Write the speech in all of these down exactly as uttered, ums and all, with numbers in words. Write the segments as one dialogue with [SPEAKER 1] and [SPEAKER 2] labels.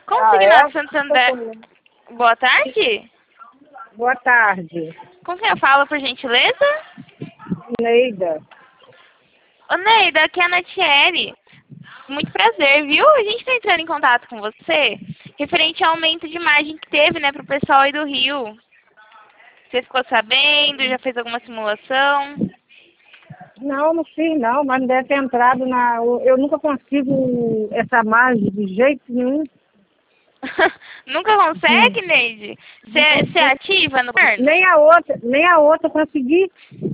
[SPEAKER 1] Ah, é?
[SPEAKER 2] Consignado Santo André. Boa tarde.
[SPEAKER 1] Boa tarde.
[SPEAKER 2] Com quem eu falo, por gentileza?
[SPEAKER 1] Neida.
[SPEAKER 2] Ô, Neida, aqui é a Natiele. Muito prazer, viu? A gente está entrando em contato com você referente ao aumento de margem que teve, né, para o pessoal aí do Rio. Você ficou sabendo? Já fez alguma simulação?
[SPEAKER 1] Não, não fiz não, mas não deve ter entrado na... Eu nunca consigo essa margem de jeito nenhum.
[SPEAKER 2] Nunca consegue, Neide? Você você é ativa no governo?
[SPEAKER 1] Nem a outra, nem a outra eu consegui.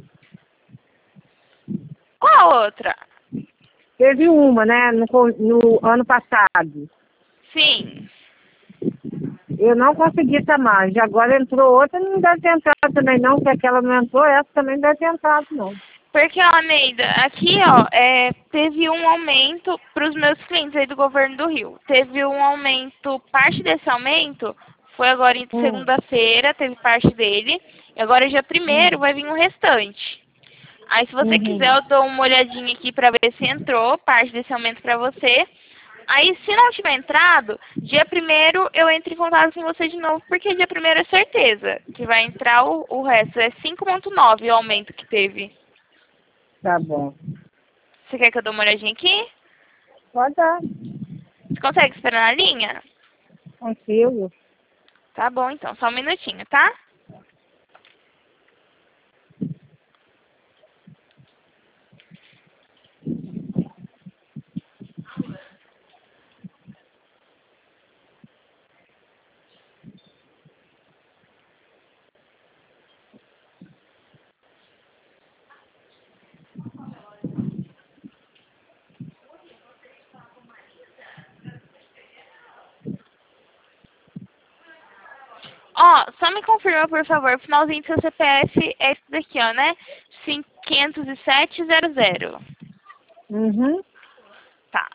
[SPEAKER 2] Qual a outra?
[SPEAKER 1] Teve uma, né, no, co- no ano passado.
[SPEAKER 2] Sim.
[SPEAKER 1] Eu não consegui essa margem. Agora entrou outra, não deve ter entrado também não, porque aquela não entrou, essa também não deve ter entrado não.
[SPEAKER 2] Porque, ó, Neida, aqui, ó, é, teve um aumento para os meus clientes aí do governo do Rio. Teve um aumento, parte desse aumento foi agora em
[SPEAKER 1] Hum,
[SPEAKER 2] segunda-feira, teve parte dele. E agora, dia primeiro,
[SPEAKER 1] hum,
[SPEAKER 2] vai vir o restante. Aí, se você quiser,
[SPEAKER 1] uhum.
[SPEAKER 2] eu dou uma olhadinha aqui para ver se entrou parte desse aumento para você. Aí, se não tiver entrado, dia primeiro eu entro em contato com você de novo, porque dia primeiro é certeza que vai entrar o, o resto. É cinco vírgula nove o aumento que teve.
[SPEAKER 1] Tá bom.
[SPEAKER 2] Você quer que eu dê uma olhadinha aqui?
[SPEAKER 1] Pode dar.
[SPEAKER 2] Você consegue esperar na linha?
[SPEAKER 1] Consigo.
[SPEAKER 2] Tá bom, então. Só um minutinho, tá? Ó, só me confirma, por favor, o finalzinho do seu C P F é esse daqui, ó, né? quinhentos e sete zero zero.
[SPEAKER 1] Uhum.
[SPEAKER 2] Tá.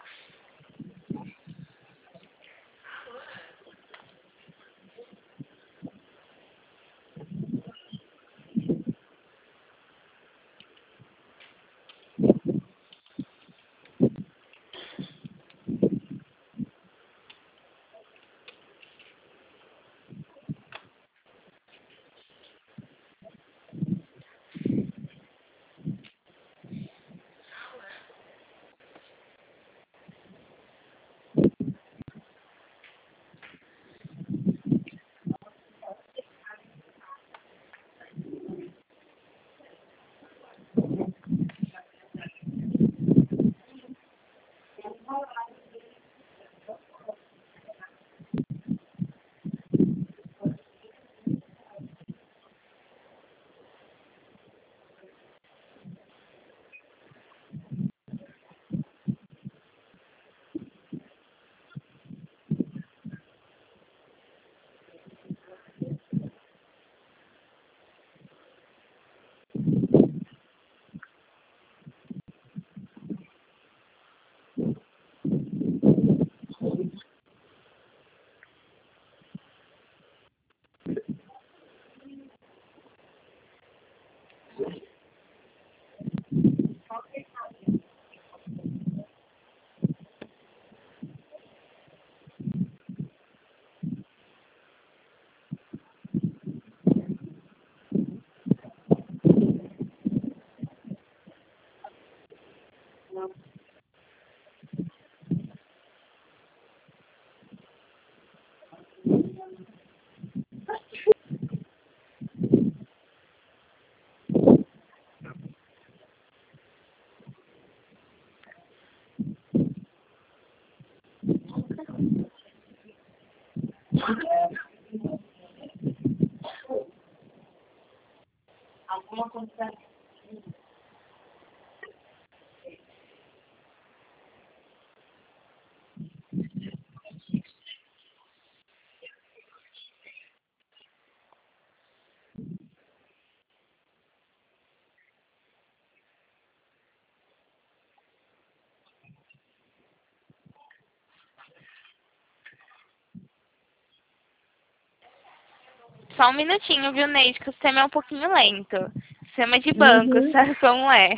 [SPEAKER 2] Só um minutinho, viu, Neide? Que o sistema é um pouquinho lento. Sistema de banco,
[SPEAKER 1] Uhum.
[SPEAKER 2] sabe como é?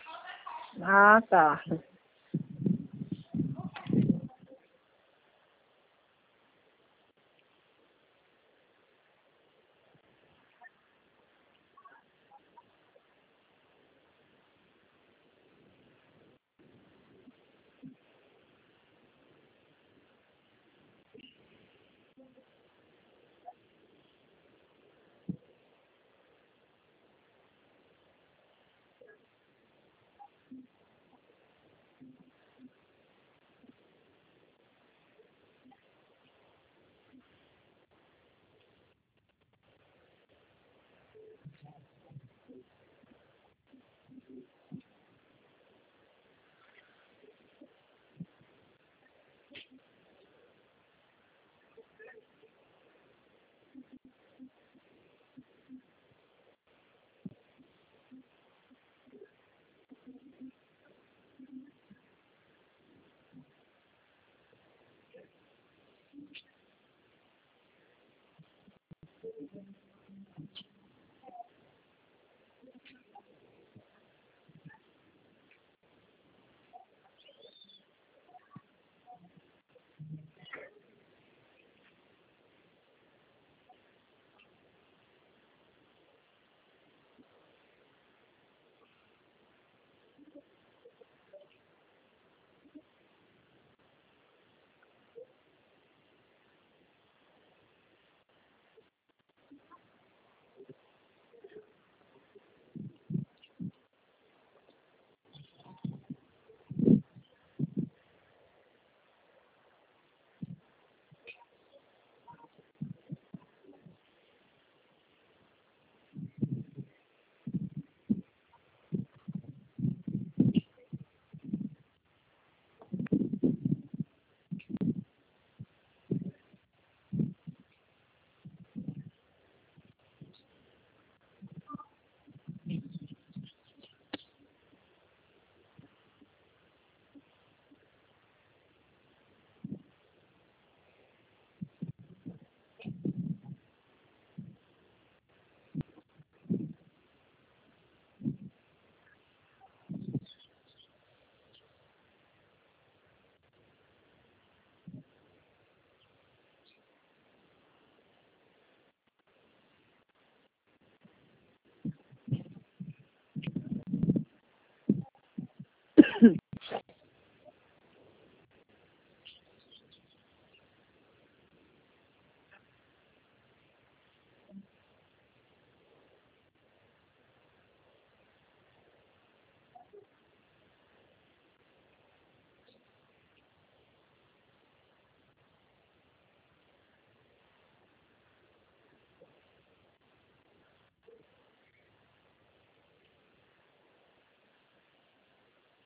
[SPEAKER 1] Ah, tá.